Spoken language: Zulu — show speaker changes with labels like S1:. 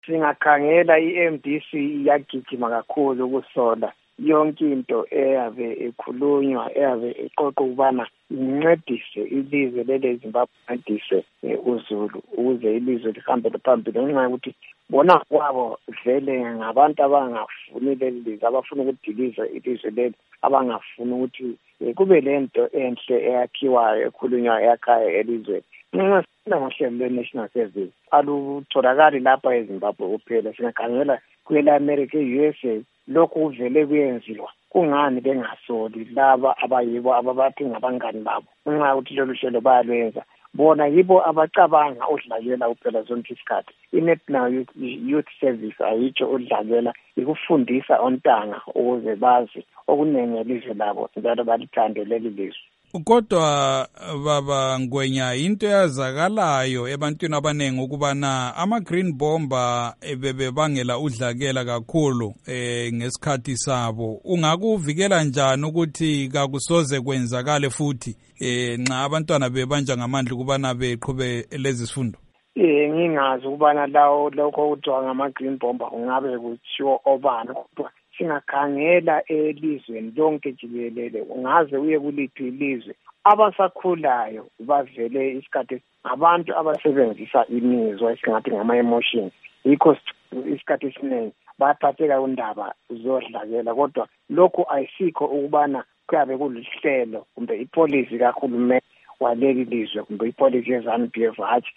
S1: Singakhangela iMDC iyagijima kakhulu ukusola yonke into eyabe ekhulunywa eyabe eqoqa ukubana incedise ilizwe leZimbabwe incedise uZulu ukuze ilizwe lihambele phambili ngenxa yokuthi bona kwabo vele ngabantu abangafuni leli lizwe abafuna ukudiliza ilizwe leli abangafuni ukuthi kube lento enhle eyakhiwayo ekhulunywayo eyakhaya elizweni. Nxa ngohlelo lwe-National Service alutholakali lapha eZimbabwe kuphela, singakhangela kwele-America, e-USA, lokhu kuvele kuyenziwa. Kungani bengasoli laba abayibo ababathi ngabangani babo ngenxa yokuthi lolu hlelo bayalwenza? Bona yibo abacabanga udlalela kuphela zonke isikhathi. I-National Youth Service ayitsho udlalela, ikufundisa ontanga ukuze bazi okuningi ngelizwe labo njalo balithande leli lizwe.
S2: Kodwa baba Ngwenya, into yazakalayo ebantwini abanengi ukubana ama-green bomber bebebangela udlakela kakhulu ngesikhathi sabo. Ungakuvikela njani ukuthi kakusoze kwenzakale futhi nxa abantwana bebanja ngamandla ukubana beqhube lezi zifundo?
S1: Ngingazi ukubana lokho kuthiwa ngama-green bomber kungabe kuthiwa obani, kodwa singakhangela elizweni lonke jikelele, ungaze uye kuliphi ilizwe, abasakhulayo bavele isikhathi abantu abasebenzisa imizwa esingathi ngama-emotions. Yikho isikhathi esiningi baphatheka undaba zodlakela, kodwa lokhu ayisikho ukubana kuyabe kuluhlelo kumbe ipolisi kahulumeni waleli lizwe kumbe ipolisi yeZANU-PF hatshi